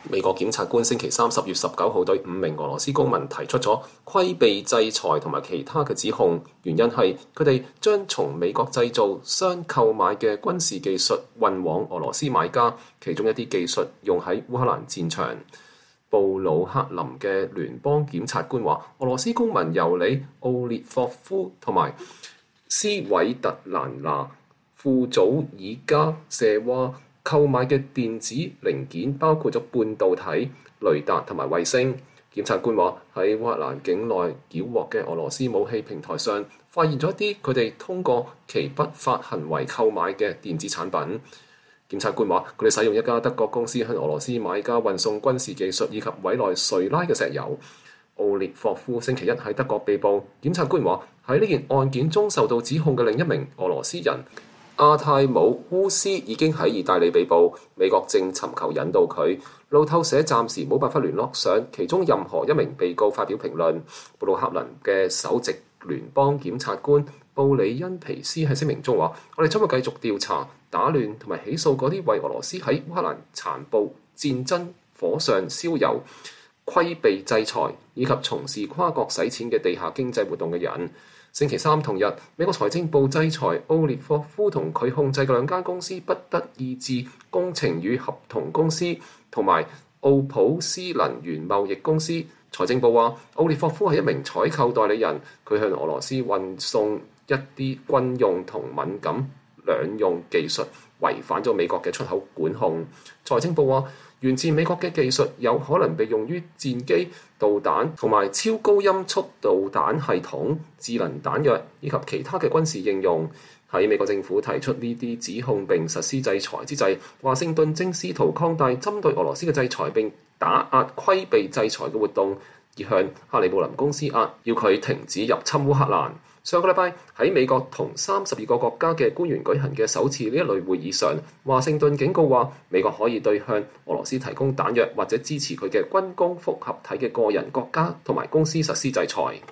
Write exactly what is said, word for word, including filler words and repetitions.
美國檢察官星期三十月十九號對五名俄羅斯公民提出咗規避制裁同埋其他嘅指控，原因係佢哋將從美國製造商購買嘅軍事技術運往俄羅斯買家，其中一啲技術用喺烏克蘭戰場。布魯克林嘅聯邦檢察官話，俄羅斯公民尤里奧列霍夫同埋斯韋特蘭娜庫祖爾加舍娃購買嘅電子零件包括咗半導體、雷達同埋衛星。檢察官話喺烏克蘭境內繳獲嘅俄羅斯武器平台上，發現咗一啲佢哋通過其不法行為購買嘅電子產品。檢察官話佢哋使用一家德國公司向俄羅斯買家運送軍事技術以及委內瑞拉嘅石油。奧列霍夫星期一喺德國被捕。檢察官話喺呢件案件中受到指控嘅另一名俄羅斯人阿泰姆烏斯已經喺意大利被捕，美國正尋求引渡佢。路透社暫時冇辦法聯絡上其中任何一名被告發表評論。布魯克林嘅首席聯邦檢察官布里恩皮斯喺聲明中話：我哋將會繼續調查、打亂同埋起訴嗰啲為俄羅斯喺烏克蘭殘暴戰爭火上燒油、規避制裁以及從事跨國洗錢嘅地下經濟活動嘅人。星期三同日，美國財政部制裁奧列霍夫同佢控制嘅兩間公司不得意志工程與合同公司同埋奧普斯能源貿易公司。財政部話，奧列霍夫係一名採購代理人，佢向俄羅斯運送一啲軍用同敏感兩用技術，違反咗美國嘅出口管控。財政部話，源自美國嘅技術有可能被用於戰機、導彈同埋超高音速導彈系統、智能彈藥以及其他嘅軍事應用。喺美國政府提出呢啲指控並實施制裁之際，華盛頓正試圖擴大針對俄羅斯嘅制裁並打壓規避制裁嘅活動，而向克里姆林宮施壓，要佢停止入侵烏克蘭。上個禮拜喺美國同三十二個國家嘅官員舉行嘅首次呢一類會議上，華盛頓警告話，美國可以對向俄羅斯提供彈藥或者支持佢嘅軍工複合體嘅個人、國家同埋公司實施制裁。